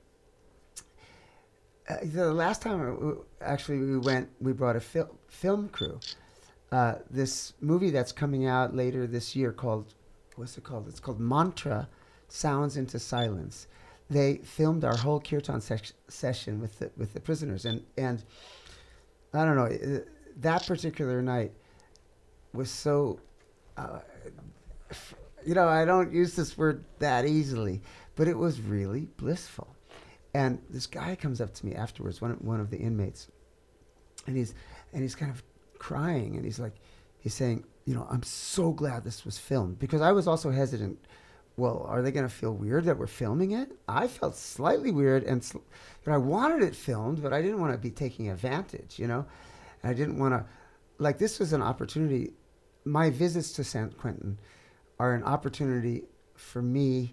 uh, the last time we, actually we went, we brought a fil- film crew. Uh, this movie that's coming out later this year called, what's it called? It's called Mantra, Sounds into Silence. They filmed our whole kirtan se- session with the, with the prisoners. And, and I don't know, uh, that particular night was so... Uh, you know, I don't use this word that easily, but it was really blissful. And this guy comes up to me afterwards, one one of the inmates, and he's and he's kind of crying, and he's like, he's saying, you know, I'm so glad this was filmed, because I was also hesitant well, are they going to feel weird that we're filming it? I felt slightly weird, and sl- but I wanted it filmed, but I didn't want to be taking advantage, you know? I didn't want to, like, this was an opportunity. My visits to San Quentin are an opportunity for me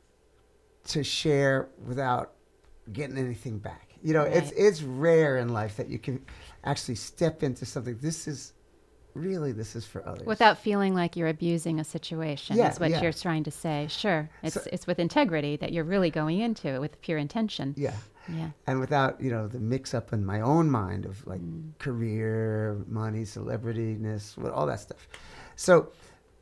to share without getting anything back. You know, it's Right. it's rare in life that you can actually step into something. This is really, this is for others. Without feeling like you're abusing a situation, Yeah, is what yeah. you're trying to say. Sure. It's So- it's with integrity that you're really going into it with pure intention. Yeah. Yeah. And without, you know, the mix up in my own mind of like Mm. career, money, celebrityness, wh- all that stuff. So,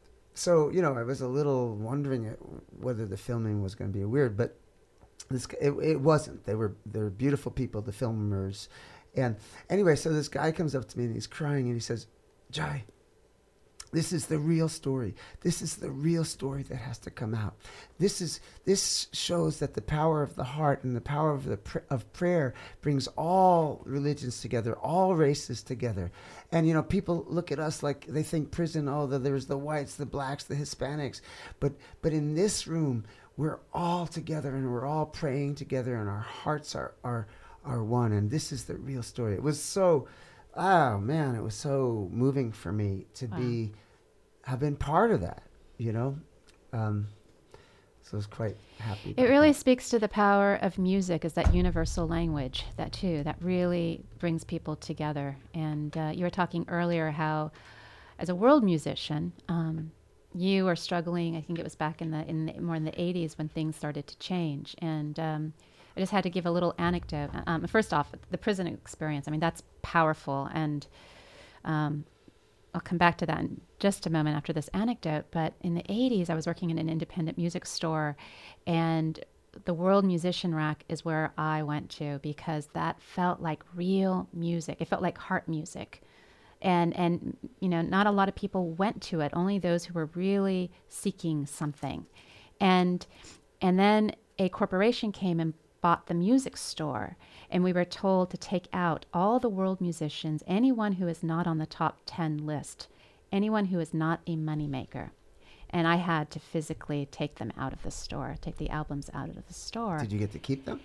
so you know, I was a little wondering it- whether the filming was going to be weird, but this g- it, it wasn't. They were they're beautiful people, the filmers. And anyway, so this guy comes up to me and he's crying and he says, "Jai, this is the real story. This is the real story that has to come out. This is this shows that the power of the heart and the power of the pr- of prayer brings all religions together, all races together. And you know, people look at us like they think prison. Oh, the, there's the whites, the blacks, the Hispanics, but but in this room, we're all together and we're all praying together, and our hearts are are are one. And this is the real story." It was so. Oh man, it was so moving for me to Wow. be, have been part of that, you know. Um, so I was quite happy. It about really that. speaks to the power of music as that universal language, that too, that really brings people together. And uh, you were talking earlier how, as a world musician, um, you were struggling. I think it was back in the in the, more in the eighties when things started to change. And um, I just had to give a little anecdote. Um, first off, the prison experience. I mean, that's powerful, and um, I'll come back to that in just a moment after this anecdote. But in the eighties, I was working in an independent music store, and the World Musician Rack is where I went to because that felt like real music. It felt like heart music. And, and you know, not a lot of people went to it, only those who were really seeking something. And, and then a corporation came and bought the music store, and we were told to take out all the world musicians, anyone who is not on the top ten list, anyone who is not a moneymaker. And I had to physically take them out of the store, take the albums out of the store. Did you get to keep them?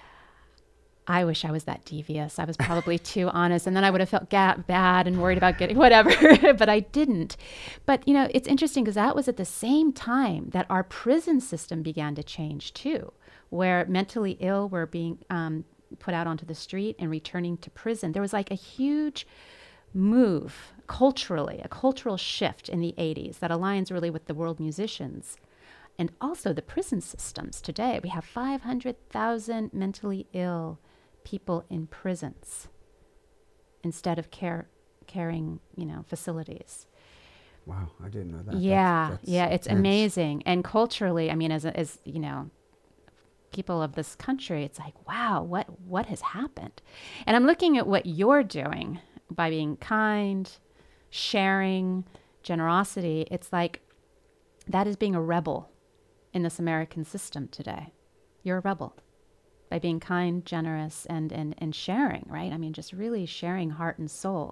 I wish I was that devious. I was probably too honest, and then I would have felt ga- bad and worried about getting whatever, but I didn't. But, you know, it's interesting because that was at the same time that our prison system began to change too, where mentally ill were being um, put out onto the street and returning to prison. There was like a huge move culturally, a cultural shift in the eighties that aligns really with the world musicians. And also the prison systems today. We have five hundred thousand mentally ill people in prisons instead of care caring, you know, facilities. Wow, I didn't know that. Yeah, That's- that's yeah, it's intense. amazing. And culturally, I mean, as a- as you know, people of this country, it's like, wow, what what has happened? And I'm looking at what you're doing by being kind, sharing, generosity. It's like that is being a rebel in this American system today. You're a rebel by being kind, generous, and, and, and sharing, right? I mean, just really sharing heart and soul.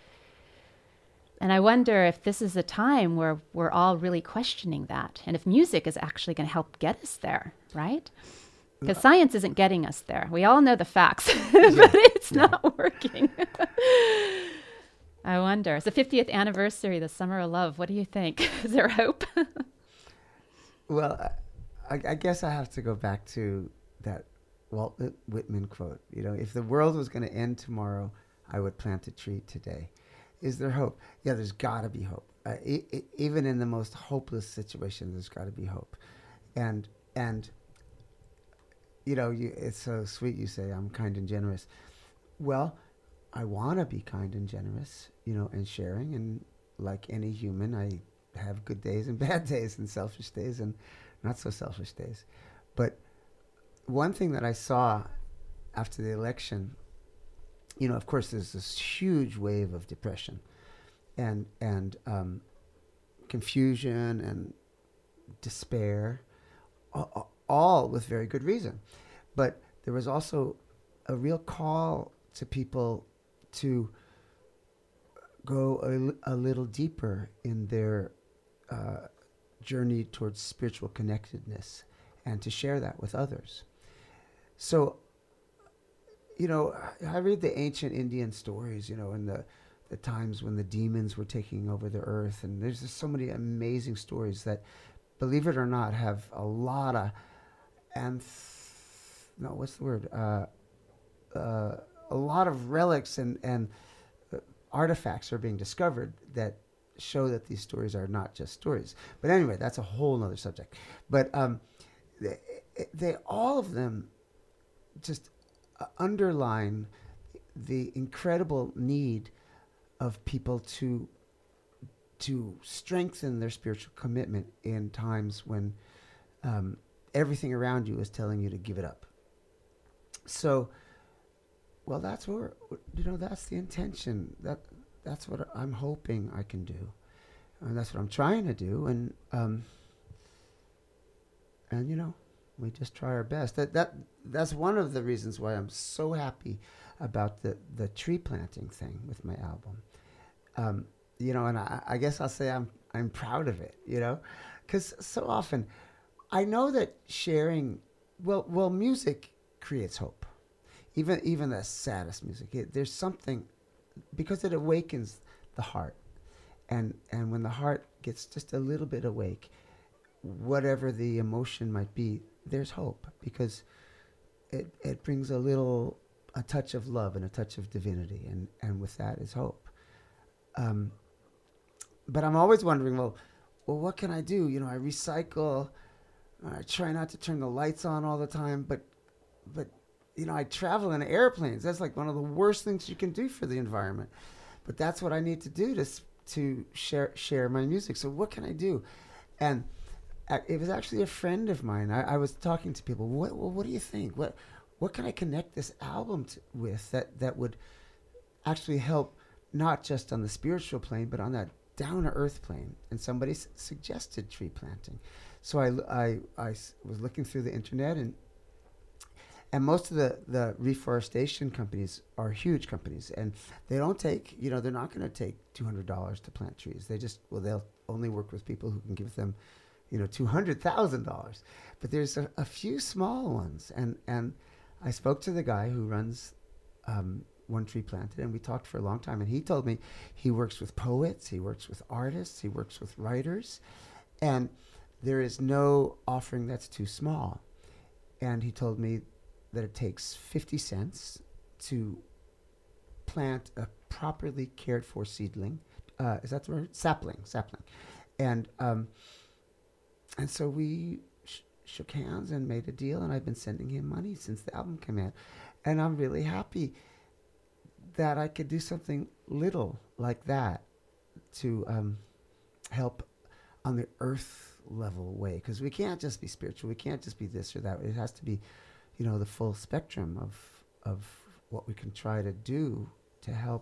And I wonder if this is a time where we're all really questioning that, and if music is actually going to help get us there, right? Because science isn't getting us there. We all know the facts, but it's not working. I wonder. It's the fiftieth anniversary, the Summer of Love. What do you think? Is there hope? Well, I, I guess I have to go back to that Walt Whit- Whitman quote. You know, if the world was going to end tomorrow, I would plant a tree today. Is there hope? Yeah, there's got to be hope. Uh, e- e- even in the most hopeless situation, there's got to be hope. And and you know, you, it's so sweet you say I'm kind and generous. Well, I want to be kind and generous, you know, and sharing. And like any human, I have good days and bad days and selfish days and not so selfish days. But one thing that I saw after the election, you know, of course, there's this huge wave of depression and and um, confusion and despair, all, all with very good reason. But there was also a real call to people to go a, li- a little deeper in their uh, journey towards spiritual connectedness and to share that with others. So, you know, I I read the ancient Indian stories, you know, and the, the times when the demons were taking over the earth. And there's just so many amazing stories that, believe it or not, have a lot of, and no, what's the word? Uh, uh, a lot of relics and, and uh, artifacts are being discovered that show that these stories are not just stories. But anyway, that's a whole nother subject. But um, they, they all of them just uh, underline the incredible need of people to to strengthen their spiritual commitment in times when um, everything around you is telling you to give it up. So, well, that's where, you know, that's the intention. That that's what I'm hoping I can do, and that's what I'm trying to do. And um, and you know, we just try our best. That that that's one of the reasons why I'm so happy about the the tree planting thing with my album. Um, you know, and I, I guess I'll say I'm I'm proud of it. You know, because so often I know that sharing, well, well, music creates hope. Even even the saddest music, it, there's something, because it awakens the heart, and and when the heart gets just a little bit awake, whatever the emotion might be, there's hope, because it it brings a little, a touch of love and a touch of divinity, and and with that is hope. Um, but I'm always wondering, well, well, what can I do? You know, I recycle. I try not to turn the lights on all the time, but but. You know, I travel in airplanes. That's like one of the worst things you can do for the environment. But that's what I need to do to s- to share share my music. So what can I do? And uh, it was actually a friend of mine. I, I was talking to people. What well, what do you think? What what can I connect this album to, with that that would actually help, not just on the spiritual plane, but on that down to earth plane? And somebody s- suggested tree planting. So I, I, I s- was looking through the internet, and And most of the, the reforestation companies are huge companies, and they don't take, you know, they're not going to take two hundred dollars to plant trees. They just, well, they'll only work with people who can give them, you know, two hundred thousand dollars. But there's a, a few small ones. And, and I spoke to the guy who runs um, One Tree Planted, and we talked for a long time. And he told me he works with poets, he works with artists, he works with writers, and there is no offering that's too small. And he told me that it takes fifty cents to plant a properly cared for seedling. Uh, is that the word? Sapling, sapling. And um, and so we sh- shook hands and made a deal, and I've been sending him money since the album came out. And I'm really happy that I could do something little like that to um, help on the earth level way, because we can't just be spiritual. We can't just be this or that. It has to be, you know, the full spectrum of of what we can try to do to help,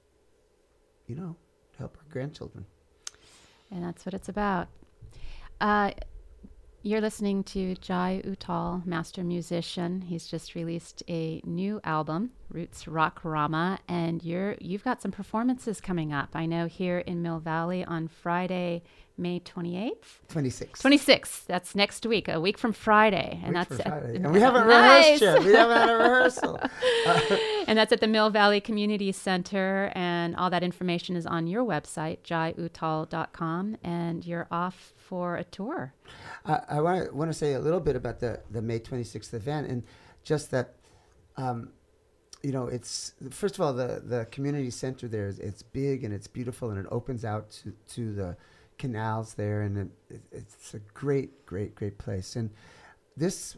you know, help our grandchildren. And that's what it's about. Uh, you're listening to Jai Uttal, master musician. He's just released a new album, Roots Rock Rama, and you're you've got some performances coming up. I know here in Mill Valley on Friday, May twenty-eighth? twenty-six. twenty-sixth. That's next week, a week from Friday. And Week that's for at- Friday. And we haven't Nice. rehearsed yet. We haven't had a rehearsal. Uh, And that's at the Mill Valley Community Center. And all that information is on your website, jai uttal dot com. And you're off for a tour. I, I want to want to say a little bit about the, the May twenty-sixth event, and just that, um, you know, it's, first of all, the, the community center there, is it's big and it's beautiful, and it opens out to, to the canals there, and it, it, it's a great, great, great place. And this,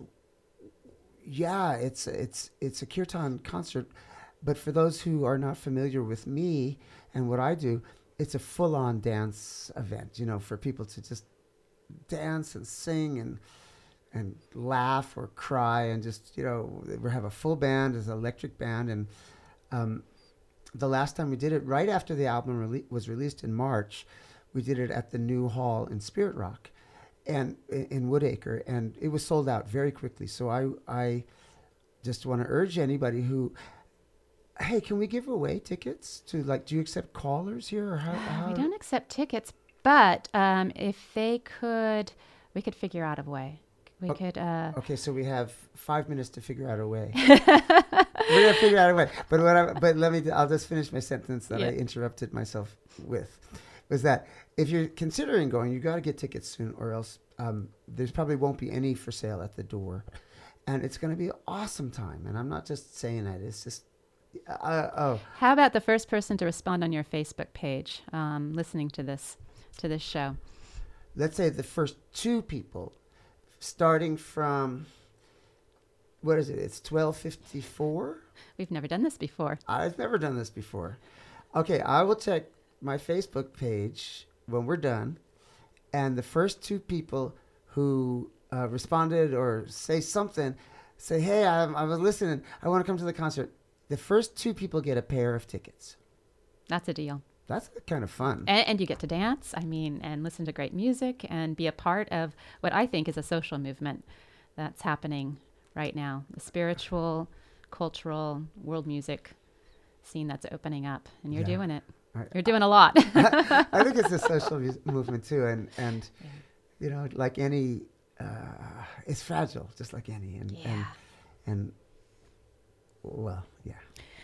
yeah, it's it's it's a kirtan concert, but for those who are not familiar with me and what I do, it's a full-on dance event, you know, for people to just dance and sing and and laugh or cry, and just, you know, we have a full band, as an electric band. And um, the last time we did it, right after the album rele- was released in March, we did it at the new hall in Spirit Rock, and in, in Woodacre, and it was sold out very quickly. So I I just want to urge anybody who, hey, can we give away tickets to, like, do you accept callers here, or how? how We don't accept tickets, But um, if they could, we could figure out a way. We Oh, could. Uh, Okay, so we have five minutes to figure out a way. We're gonna figure out a way. But what I, but let me. I'll just finish my sentence that I Yeah. interrupted myself with. Was that if you're considering going, you got to get tickets soon, or else um, there's probably won't be any for sale at the door, and it's gonna be an awesome time. And I'm not just saying that. It's just. Uh, oh, how about the first person to respond on your Facebook page, um, listening to this to this show? let's say the first two people, starting from. What is it? It's twelve fifty-four. We've never done this before. I've never done this before. Okay, I will check my Facebook page when we're done, and the first two people who uh, responded or say something, say, "Hey, I, I was listening. I want to come to the concert." The first two people get a pair of tickets. That's a deal. That's kind of fun. And, and you get to dance, I mean, and listen to great music and be a part of what I think is a social movement that's happening right now. The spiritual, cultural, world music scene that's opening up. And you're Yeah. doing it. I- You're doing a lot. I think it's a social mus- movement too, and and Yeah. you know, like any, uh, it's fragile, just like any, and and Yeah. and well, yeah.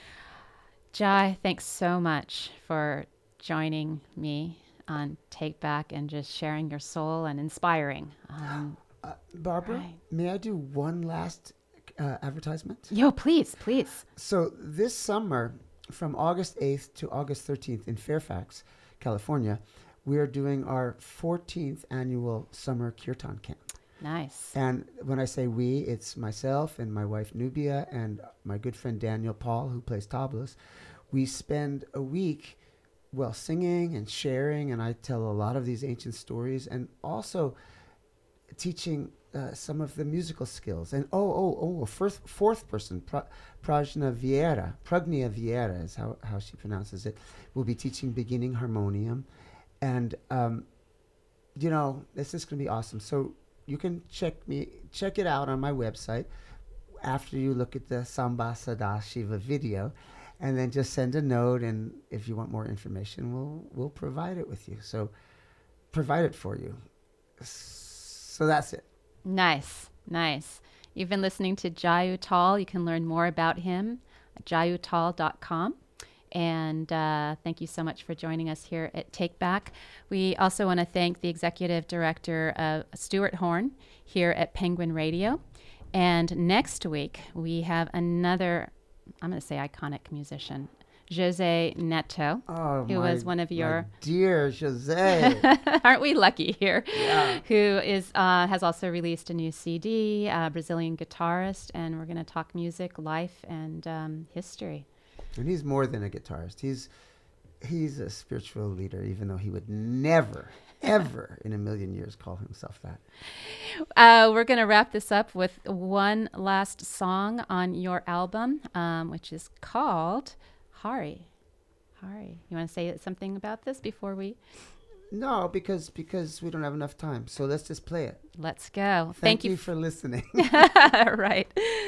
Jai, thanks so much for joining me on Take Back and just sharing your soul and inspiring. Um, Uh, Barbara, Right. may I do one last uh, advertisement? yo, please, please. So this summer, from August eighth to August thirteenth in Fairfax, California, we are doing our fourteenth annual summer kirtan camp. Nice. And when I say we, it's myself and my wife Nubia and my good friend Daniel Paul, who plays tablas. We spend a week, well, singing and sharing, and I tell a lot of these ancient stories, and also teaching uh, some of the musical skills. And oh, oh, oh, a fourth, fourth person, pra- Prajna Vieira, Pragnia Vieira is how, how she pronounces it, will be teaching beginning harmonium. And, um, you know, this is going to be awesome. So you can check me, check it out on my website after you look at the Samba Sadashiva video, and then just send a note. And if you want more information, we'll we'll provide it with you. So provide it for you. So that's it. Nice, nice. You've been listening to Jai Uttal. You can learn more about him at jai uttal dot com. And uh, thank you so much for joining us here at Take Back. We also want to thank the executive director, uh, Stuart Horn, here at Penguin Radio. And next week, we have another, I'm going to say iconic musician, Jose Neto, Oh, who my, was one of my your... dear Jose. Aren't we lucky here? Yeah. Who is uh, has also released a new C D, uh, Brazilian guitarist, and we're going to talk music, life, and um, history. And he's more than a guitarist. He's he's a spiritual leader, even though he would never, ever in a million years call himself that. Uh, we're going to wrap this up with one last song on your album, um, which is called Hari. Hari. You want to say something about this before we... No, because because we don't have enough time. So let's just play it. Let's go. Thank, Thank you you. for listening. Right.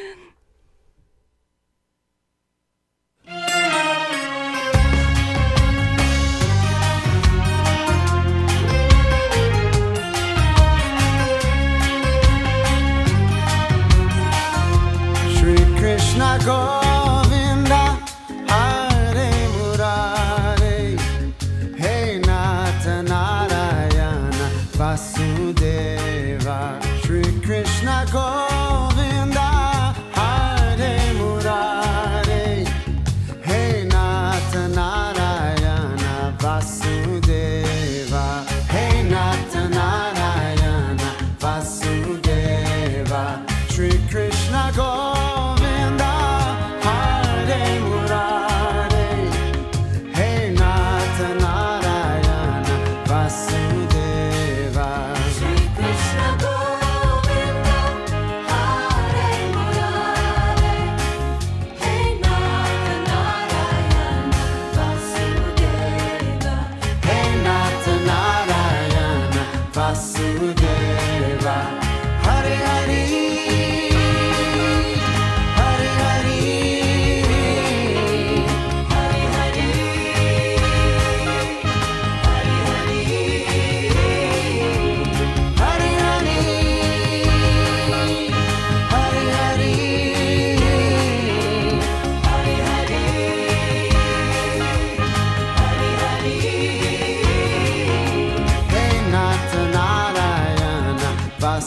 Shri Krishna Govinda Hare Murare Hey Nata Narayana Vasudeva Shri Krishna Govinda Hare Murare Hey Nata Narayana Vasudeva Hey Nata Narayana Vasudeva Shri Krishna Govinda Hare Murare Hey Nata Narayana Vasudeva Shri Krishna Govinda Hare Murare Hey Nata Narayana Vasudeva Hey Nata Narayana Vasudeva Hare Hare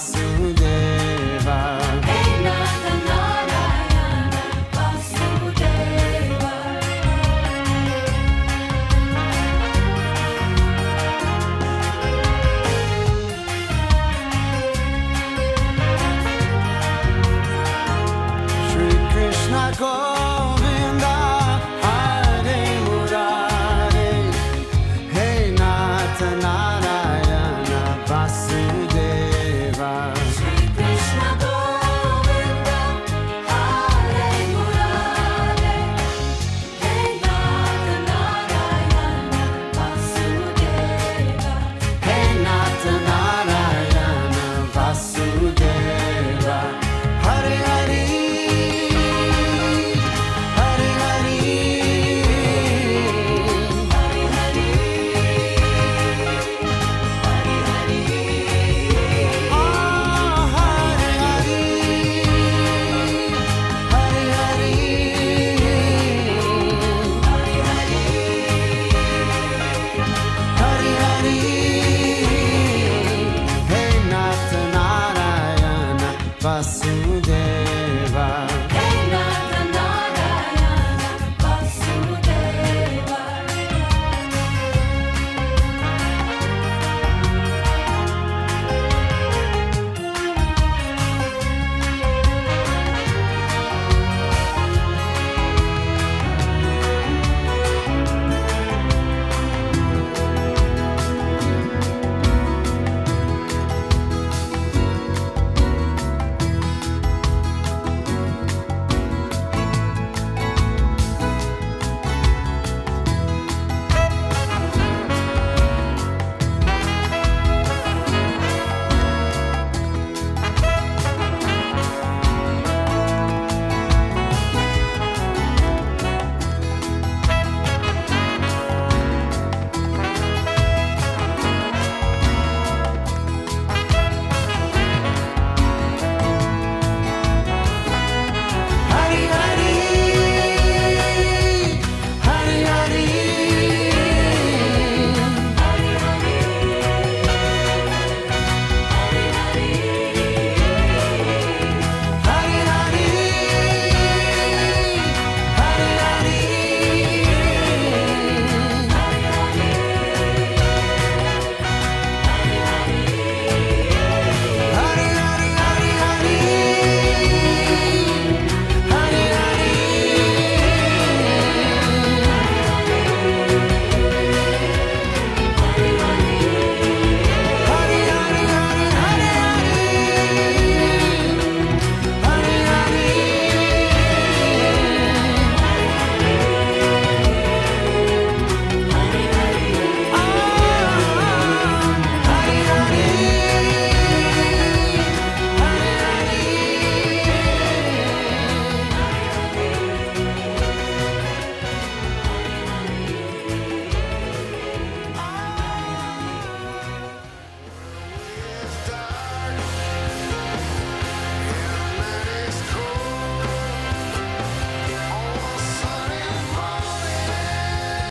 Vasudeva. Hey Nata Narayana Vasudeva. Shri Krishna Govinda Hare Murari. Hey Nata Narayana Vasudeva. Shri Krishna Govinda Hare Murare. Hey Nata Narayana Vasudeva. Hey Nata Narayana Vasudeva. Hare Hari, Hare Hari, Hari Hari, Hari Hari. ah Hare Hari, Hare Hari, Hari Hari, Hare Hari. Hey Nata Narayana Vasudeva.